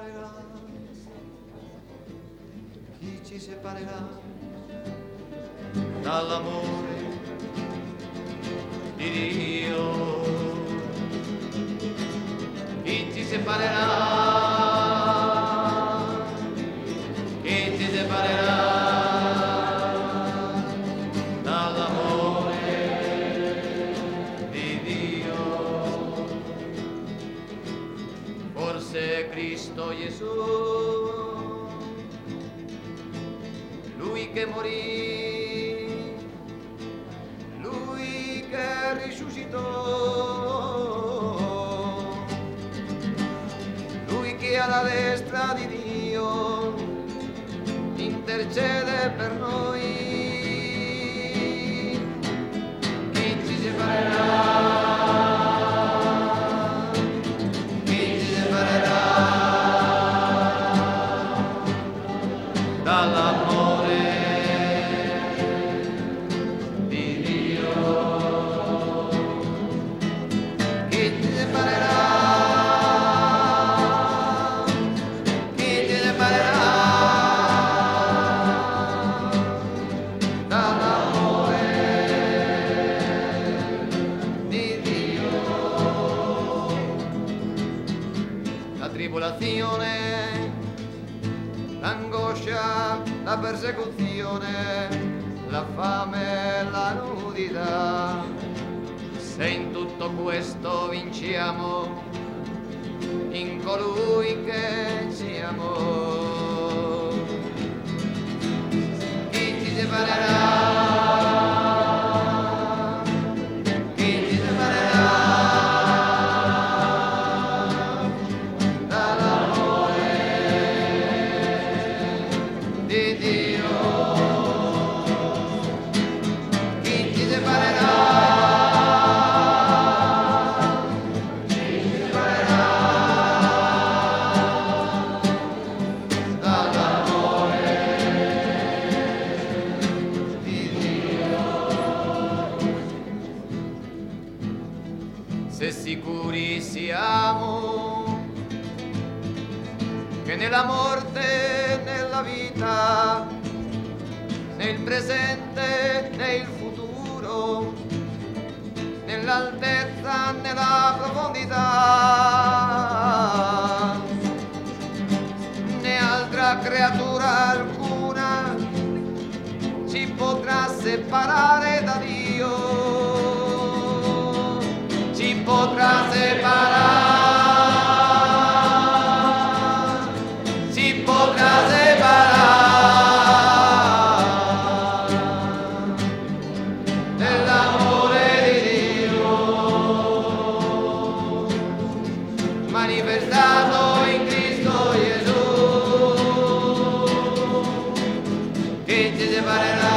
separerà? Chi ci separerà dall'amore di Dio? Chi ci separerà? Chi ci separerà dall'amore di Dio? Forse Cristo Gesù, Lui che morì, Lui che risuscitò, Lui che alla destra di Dio intercede per noi. Chi ci separerà? Chi ci separerà dall'amore di Dio? Chi ci separerà? Chi ci separerà dall'amore di Dio? La tribolazione, l'angoscia, la persecuzione, la fame, la nudità. Se in tutto questo vinciamo in colui che ci amò. Chi ci separerà? Chi ci separerà dall'amore di Dio? Chi ci separerà? Chi ci separerà dall'amore di Dio? Se sicuri siamo che nella morte, nella vita, nel presente, nel futuro, nell'altezza, nella profondità, né altra creatura alcuna ci potrà separare da Dio, ci potrà separare, ci potrà separare dell'amore di Dio manifestato in Cristo Gesù. Chi ci separerà?